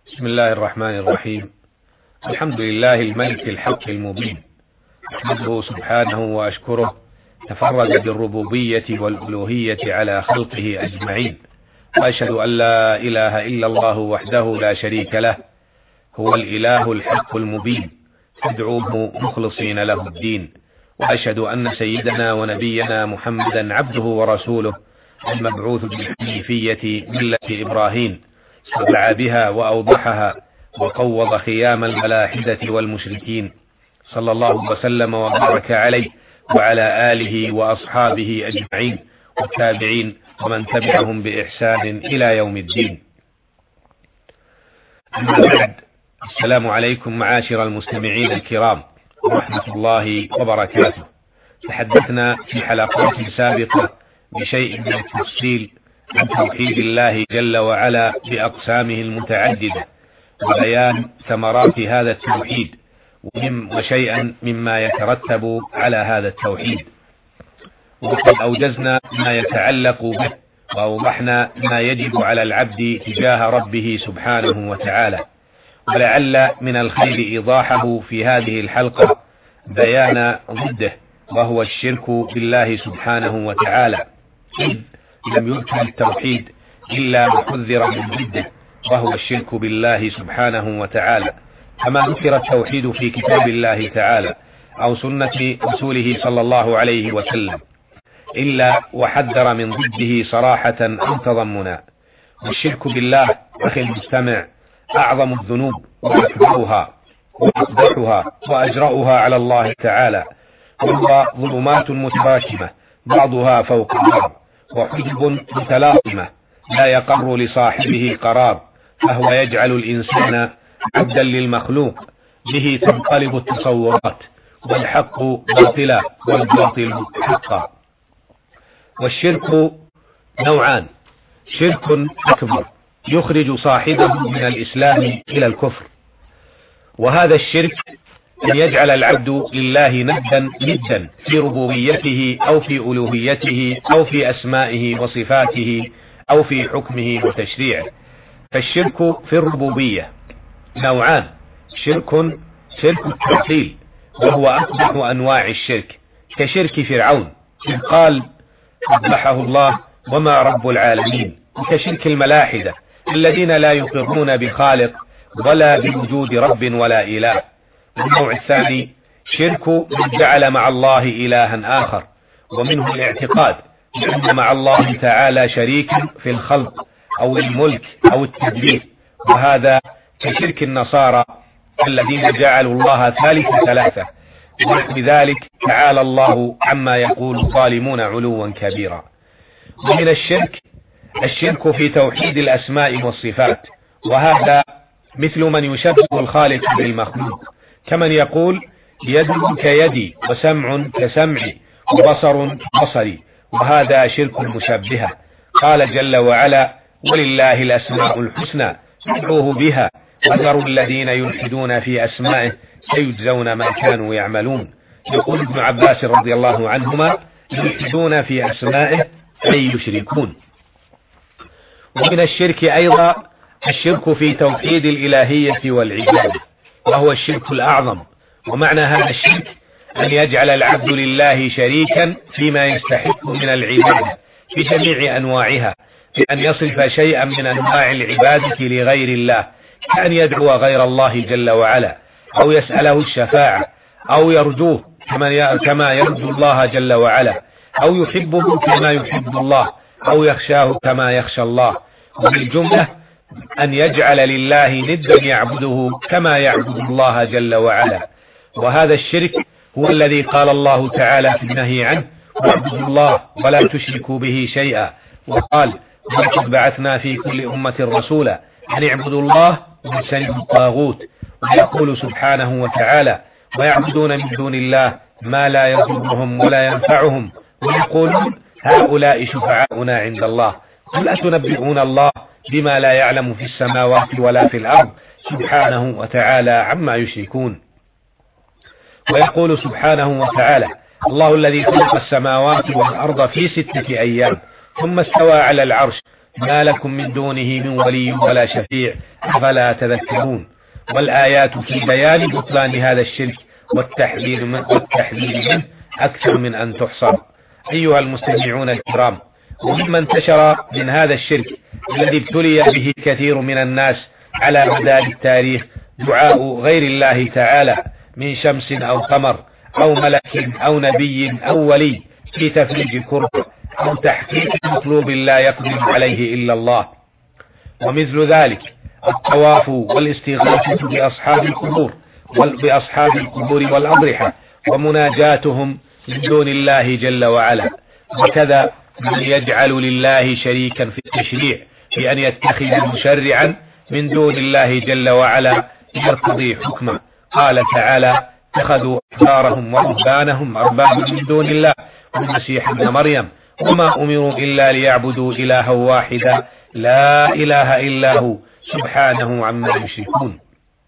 بسم الله الرحمن الرحيم. الحمد لله الملك الحق المبين، أحمده سبحانه وأشكره، تفرد بالربوبية والألوهية على خلقه أجمعين، وأشهد أن لا إله إلا الله وحده لا شريك له، هو الإله الحق المبين، فادعوه مخلصين له الدين. وأشهد أن سيدنا ونبينا محمدا عبده ورسوله، المبعوث بالحنيفية ملة إبراهيم، صدع بها وأوضحها وقوض خيام الملاحدة والمشركين، صلى الله وسلم وبارك عليه وعلى آله وأصحابه أجمعين والتابعين ومن تبعهم بإحسان إلى يوم الدين. أما بعد، السلام عليكم معاشر المستمعين الكرام ورحمة الله وبركاته. تحدثنا في حلقات سابقة بشيء من التفصيل عن توحيد الله جل وعلا بأقسامه المتعددة، وبيان ثمرات هذا التوحيد وشيئا مما يترتب على هذا التوحيد، وقد أوجزنا ما يتعلق به وأوضحنا ما يجب على العبد تجاه ربه سبحانه وتعالى، ولعل من الخير إيضاحه في هذه الحلقة بيان ضده، وهو الشرك بالله سبحانه وتعالى، إذ لم يذكر التوحيد إلا محذرا من ضده، وهو الشرك بالله سبحانه وتعالى، كما ذكر التوحيد في كتاب الله تعالى أو سنة رسوله صلى الله عليه وسلم، إلا وحذر من ضده صراحة أو تضمنا. والشرك بالله أخي المستمع أعظم الذنوب وأكبرها وأقبحها وأجرأها على الله تعالى، وهو ظلمات متراكمة بعضها فوق بعض، وحجب متلاطمة لا يقر لصاحبه قرار، فهو يجعل الإنسان عبدا للمخلوق، به تنقلب التصورات، والحق باطلا والباطل حقا. والشرك نوعان: شرك أكبر يخرج صاحبه من الإسلام إلى الكفر، وهذا الشرك أن يجعل العبد لله ندا في ربوبيته أو في ألوهيته أو في أسمائه وصفاته أو في حكمه وتشريعه. فالشرك في الربوبية نوعان: شرك التعطيل، وهو أقبح أنواع الشرك، كشرك فرعون إذ قال قبحه الله وما رب العالمين، وكشرك الملاحدة الذين لا يقرون بخالق ولا بوجود رب ولا إله. والنوع الثاني شرك من جعل مع الله إلها آخر، ومنه الاعتقاد بأن مع الله تعالى شريكا في الخلق أو الملك أو التدبير، وهذا كشرك النصارى الذين جعلوا الله ثالث ثلاثة، ونحو ذلك تعالى الله عما يقول الظالمون علوا كبيرا. ومن الشرك في توحيد الأسماء والصفات، وهذا مثل من يشبه الخالق بالمخلوق، كمن يقول يد كيدي وسمع كسمعي وبصر كبصري، وهذا شرك مشبهة. قال جل وعلا: ولله الأسماء الحسنى فادعوه بها وذروا الذين يلحدون في أسمائه سيجزون ما كانوا يعملون. يقول ابن عباس رضي الله عنهما: يلحدون في أسمائه أي يشركون. ومن الشرك أيضا الشرك في توحيد الإلهية والعبادة، وهو الشرك الأعظم. ومعنى هذا الشرك أن يجعل العبد لله شريكا فيما يستحق من العبادة بجميع أنواعها، بأن يصرف شيئا من أنواع العبادة لغير الله، كأن يدعو غير الله جل وعلا، أو يسأله الشفاعة، أو يرجوه كما يرجو الله جل وعلا، أو يحبه كما يحب الله، أو يخشاه كما يخشى الله. وبالجملة أن يجعل لله ندا يعبده كما يعبد الله جل وعلا. وهذا الشرك هو الذي قال الله تعالى في النهي عنه: واعبدوا الله ولا تشركوا به شيئا، وقال: ولقد بعثنا في كل أمة رسولا أن اعبدوا الله واجتنبوا الطاغوت. ويقول سبحانه وتعالى: ويعبدون من دون الله ما لا يضرهم ولا ينفعهم، ويقولون هؤلاء شفعاؤنا عند الله، قل أتنبئون الله بما لا يعلم في السماوات ولا في الأرض سبحانه وتعالى عما يشركون. ويقول سبحانه وتعالى: الله الذي خلق السماوات والأرض في 6 أيام ثم استوى على العرش ما لكم من دونه من ولي ولا شفيع أفلا تذكرون. والآيات في بيان بطلان هذا الشرك والتحذير منه أكثر من أن تحصر. أيها المستمعون الكرام، ومما انتشر من هذا الشرك الذي ابتلي به كثير من الناس على مدار التاريخ دعاء غير الله تعالى من شمس أو قمر أو ملك أو نبي أو ولي في تفريج كرب أو تحقيق مطلوب لا يقدر عليه إلا الله. ومثل ذلك الطواف والاستغاثة بأصحاب القبور والأضرحة ومناجاتهم من دون الله جل وعلا. وكذا من يجعل لله شريكا في التشريع بأن يتخذ مشرعا من دون الله جل وعلا يرتضي حكمه. قال تعالى: اتخذوا أحبارهم ورهبانهم أربابا من دون الله والمسيح ابن مريم وما أمروا إلا ليعبدوا إلها واحدا لا إله إلا هو سبحانه عما يشركون.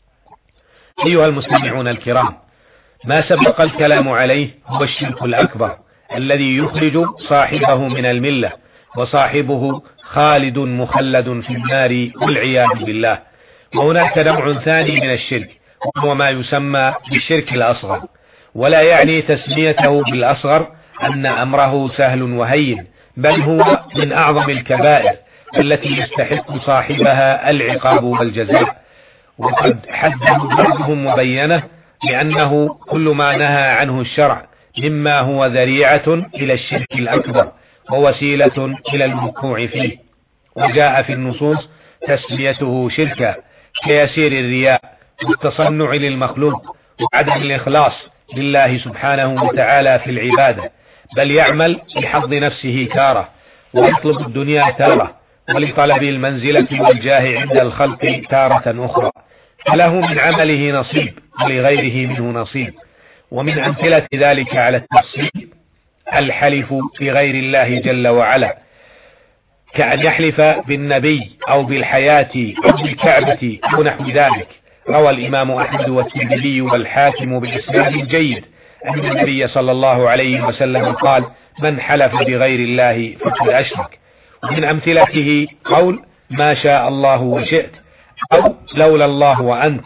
أيها المستمعون الكرام، ما سبق الكلام عليه هو الشرك الأكبر الذي يخرج صاحبه من الملة، وصاحبه خالد مخلد في النار والعياذ بالله. وهناك نوع ثاني من الشرك وهو ما يسمى بالشرك الأصغر، ولا يعني تسميته بالأصغر أن أمره سهل وهين، بل هو من أعظم الكبائر التي يستحق صاحبها العقاب والجزاء. وقد حده بعضهم وبينه لأنه كل ما نهى عنه الشرع مما هو ذريعة إلى الشرك الأكبر ووسيلة إلى الوقوع فيه. وجاء في النصوص تسميته شركا كيسير الرياء والتصنع للمخلوق وعدم الإخلاص لله سبحانه وتعالى في العبادة، بل يعمل لحظ نفسه تارة ويطلب الدنيا تارة ولطلب المنزلة والجاه عند الخلق تارة أخرى، فله من عمله نصيب ولغيره منه نصيب. ومن أمثلة ذلك على التفصيل الحلف بغير الله جل وعلا، كأن يحلف بالنبي أو بالحياة أو بالكعبة أو نحو ذلك. روى الإمام أحمد والترمذي والحاكم بإسناد جيد أن النبي صلى الله عليه وسلم قال: من حلف بغير الله فقد أشرك. ومن أمثلته قول: ما شاء الله وشئت، أو لولا الله وأنت،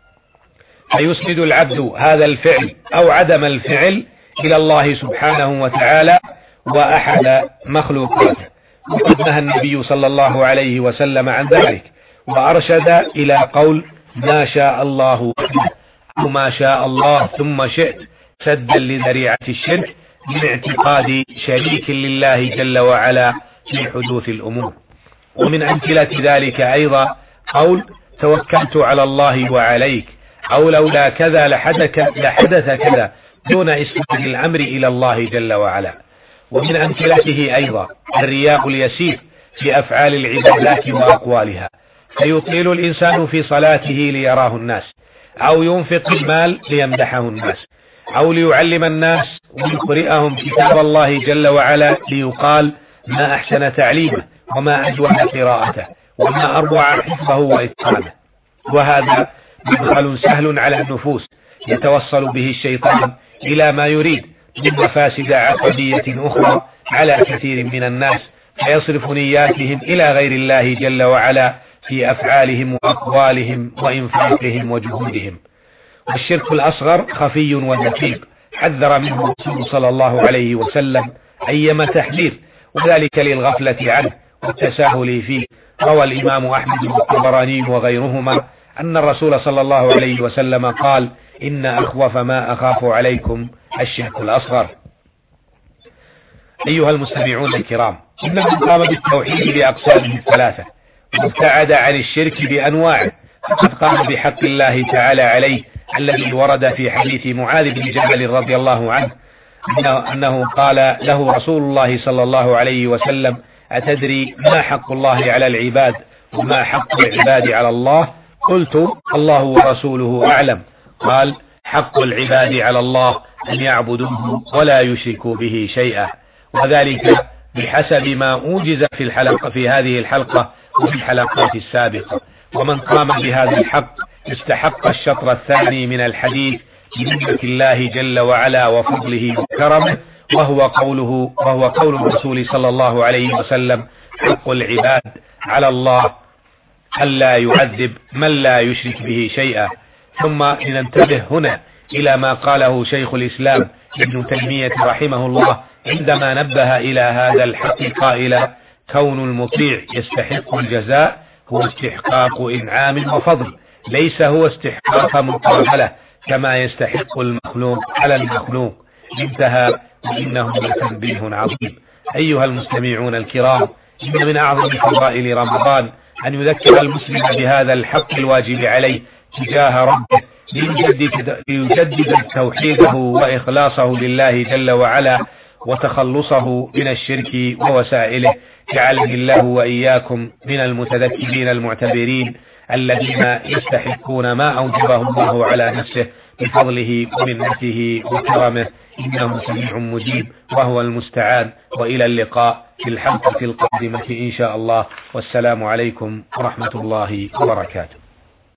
فيسند العبد هذا الفعل أو عدم الفعل إلى الله سبحانه وتعالى وأحد مخلوقاته. وقد نهى النبي صلى الله عليه وسلم عن ذلك، وأرشد إلى قول: ما شاء الله أو ما شاء الله ثم شئت، سدا لذريعة الشرك من اعتقاد شريك لله جل وعلا في حدوث الأمور. ومن أمثلة ذلك أيضا قول: توكلت على الله وعليك، أو لولا كذا لحدث كذا، دون إسناد الأمر إلى الله جل وعلا. ومن أمثلته أيضا الرياء اليسير في أفعال العبادات وأقوالها، فيطيل الإنسان في صلاته ليراه الناس، أو ينفق المال ليمدحه الناس، أو ليعلم الناس ويقرئهم كتاب الله جل وعلا ليقال: ما أحسن تعليمه وما أجود قراءته وما أروع حفظه وإتقانه. وهذا مدخل سهل على النفوس يتوصل به الشيطان إلى ما يريد من مفاسد عقدية أخرى على كثير من الناس، فيصرف نياتهم إلى غير الله جل وعلا في أفعالهم وأقوالهم وإنفاقهم وجهودهم. والشرك الأصغر خفي ودقيق، حذر منه الرسول صلى الله عليه وسلم أيما تحذير، وذلك للغفلة عنه والتساهل فيه. روى الإمام أحمد والطبراني وغيرهما أن الرسول صلى الله عليه وسلم قال: إن أخوف ما أخاف عليكم الشرك الأصغر. أيها المستمعون الكرام، إن من قام بالتوحيد بأقسامه الثلاثة وابتعد عن الشرك بأنواعه فقد قام بحق الله تعالى عليه الذي ورد في حديث معاذ بن جبل رضي الله عنه أنه قال له رسول الله صلى الله عليه وسلم: أتدري ما حق الله على العباد وما حق العباد على الله؟ قلت: الله ورسوله أعلم. قال: حق العباد على الله أن يعبدوه ولا يشركوا به شيئا. وذلك بحسب ما أوجز في هذه الحلقة وفي الحلقات السابقة. ومن قام بهذا الحق استحق الشطر الثاني من الحديث بنعمة الله جل وعلا وفضله وكرمه، وهو قول الرسول صلى الله عليه وسلم: حق العباد على الله ألا يعذب من لا يشرك به شيئا. ثم لننتبه هنا إلى ما قاله شيخ الإسلام ابن تيمية رحمه الله عندما نبه إلى هذا الحق قائلا: كون المطيع يستحق الجزاء هو استحقاق إنعام وفضل، ليس هو استحقاق مقابلة كما يستحق المخلوق على المخلوق. انتهى. وإنه لتنبيه عظيم. أيها المستمعون الكرام، إن من أعظم فضائل رمضان أن يذكر المسلم بهذا الحق الواجب عليه تجاه ربه ليجدد توحيده وإخلاصه لله جل وعلا وتخلصه من الشرك ووسائله. جعلني الله وإياكم من المتذكرين المعتبرين الذين يستحقون ما أوجبه الله على نفسه بفضله ومنته وكرمه، إنه سميع مجيب وهو المستعان. وإلى اللقاء في الحلقة القادمة إن شاء الله، والسلام عليكم ورحمة الله وبركاته.